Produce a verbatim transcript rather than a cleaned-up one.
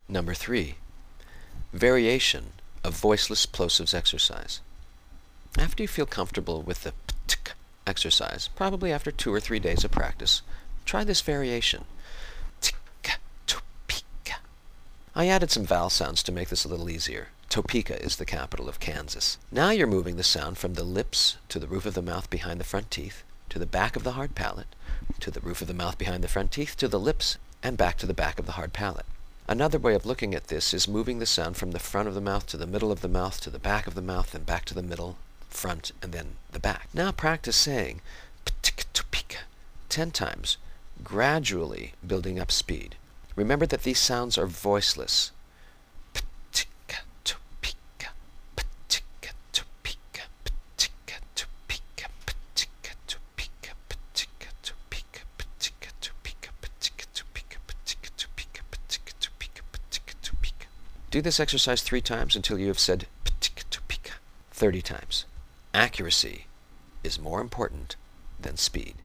Number three, variation of voiceless plosives exercise. After you feel comfortable with the ptk exercise, probably after two or three days of practice, try this variation. Tika, Topeka. I added some vowel sounds to make this a little easier. Topeka is the capital of Kansas. Now you're moving the sound from the lips to the roof of the mouth behind the front teeth, to the back of the hard palate, to the roof of the mouth behind the front teeth, to the lips, and back to the back of the hard palate. Another way of looking at this is moving the sound from the front of the mouth to the middle of the mouth, to the back of the mouth, and back to the middle, front, and then the back. Now practice saying ptika Topeka ten times, gradually building up speed. Remember that these sounds are voiceless. Ptika Topeka, ptika Topeka, ptika Topeka, ptika Topeka, ptika Topeka, ptika Topeka, ptika Topeka, ptika Topeka, ptika Topeka, ptika Topeka. Do this exercise three times until you have said ptika Topeka thirty times. Accuracy is more important than speed.